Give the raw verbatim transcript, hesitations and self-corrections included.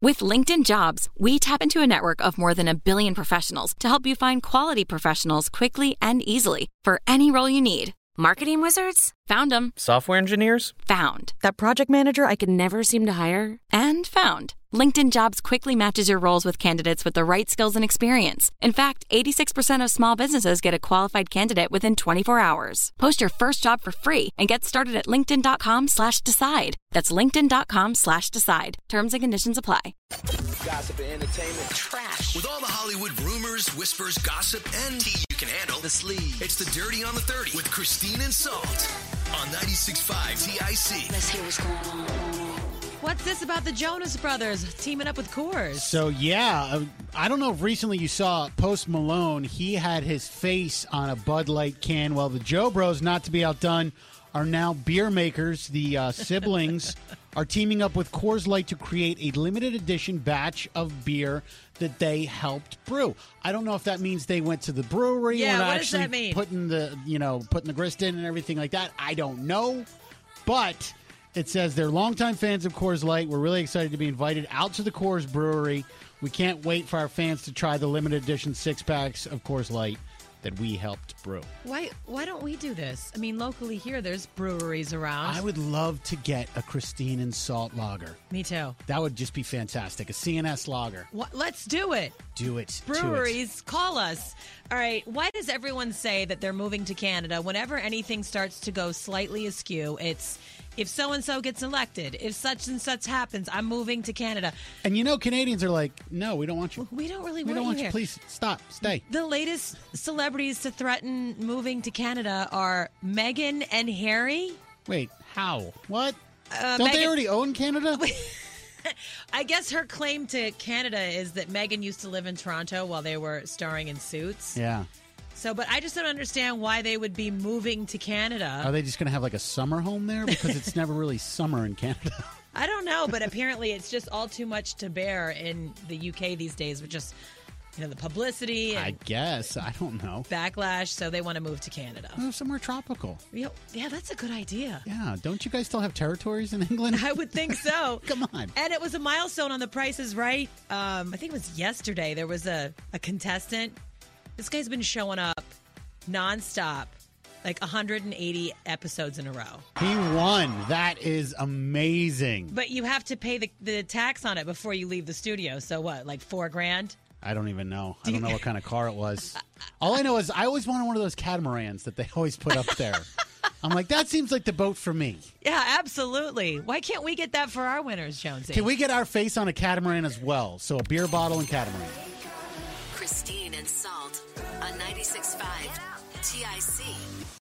With LinkedIn Jobs, we tap into a network of more than a billion professionals to help you find quality professionals quickly and easily for any role you need. Marketing wizards? Found them. Software engineers? Found. That project manager I could never seem to hire? And found. LinkedIn Jobs quickly matches your roles with candidates with the right skills and experience. In fact, eighty-six percent of small businesses get a qualified candidate within twenty-four hours. Post your first job for free and get started at linkedin.com slash decide. That's linkedin.com slash decide. Terms and conditions apply. Gossip and entertainment trash. With all the Hollywood rumors, whispers, gossip, and tea you can handle. The sleeve. It's the Dirty on the thirty with Christine and Salt on ninety-six point five T I C. Let's hear what's going on. What's this about the Jonas Brothers teaming up with Coors? So, yeah, uh, I don't know if recently you saw Post Malone. He had his face on a Bud Light can. Well, the Joe Bros, not to be outdone, are now beer makers. The uh, siblings are teaming up with Coors Light to create a limited edition batch of beer that they helped brew. I don't know if that means they went to the brewery Yeah, and what does actually that mean? putting the, you know, putting the grist in and everything like that. I don't know, but it says they're longtime fans of Coors Light. We're really excited to be invited out to the Coors Brewery. We can't wait for our fans to try the limited edition six packs of Coors Light that we helped brew. Why why don't we do this? I mean, locally here, there's breweries around. I would love to get a Christine and Salt lager. Me too. That would just be fantastic. A C N S lager. What, let's do it. Do it. Breweries, call us. All right, why does everyone say that they're moving to Canada whenever anything starts to go slightly askew? It's if so-and-so gets elected, if such and such happens, I'm moving to Canada. And you know, Canadians are like, no, we don't want you. We don't really we want don't you want here. you. Please stop. Stay. The latest celebrities to threaten moving to Canada are Meghan and Harry. Wait, how? What? Uh, don't they Meghan- already own Canada? I guess her claim to Canada is that Meghan used to live in Toronto while they were starring in Suits. Yeah. So, but I just don't understand why they would be moving to Canada. Are they just going to have like a summer home there? Because it's never really summer in Canada. I don't know, but apparently it's just all too much to bear in the U K these days with just, you know, the publicity and I guess. I don't know. backlash. So they want to move to Canada. Oh, somewhere tropical. You know, yeah, that's a good idea. Yeah. Don't you guys still have territories in England? I would think so. Come on. And it was a milestone on The Price is Right. Um, I think it was yesterday. There was a, a contestant. This guy's been showing up nonstop, like one hundred eighty episodes in a row. He won. That is amazing. But you have to pay the, the tax on it before you leave the studio. So what, like four grand? I don't even know. I don't know what kind of car it was. All I know is I always wanted one of those catamarans that they always put up there. I'm like, that seems like the boat for me. Yeah, absolutely. Why can't we get that for our winners, Jonesy? Can we get our face on a catamaran as well? So a beer bottle and catamaran. Christine and Salt on ninety-six point five T I C.